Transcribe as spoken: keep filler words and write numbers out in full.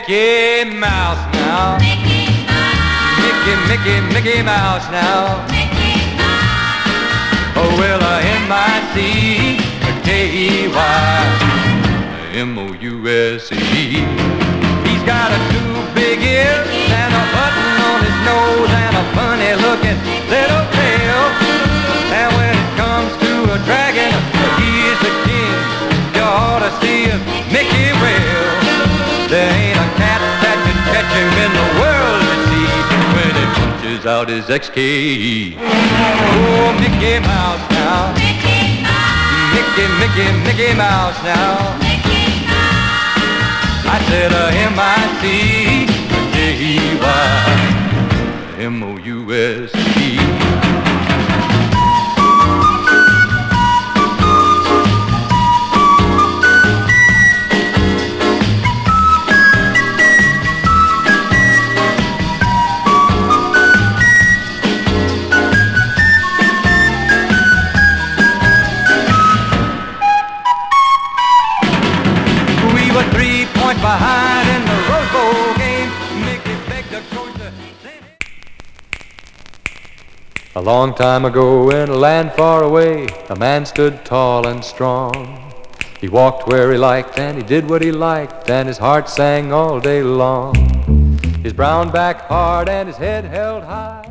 Mickey Mouse now. Mickey Mouse. Mickey, Mickey, Mickey Mouse now. Mickey Mouse. Oh, well, a M I C, a K E Y, M O U S E. He's got a two big ears and a button on his nose and a funny-looking little tail. And when it comes to a dragon, he's the king. You ought to see if Mickey will. There ain't a cat that can catch him in the world to see when he punches out his X K E. Oh, Mickey Mouse now. Mickey Mouse. Mickey, Mickey, Mickey Mouse now. Mickey Mouse. I said a M I C, a K E Y, M O U S E. Three points behind in the Rose Bowl game. Mickey begged the coach to send it. A long time ago in a land far away, a man stood tall and strong. He walked where he liked and he did what he liked, and his heart sang all day long. His brown back hard and his head held high.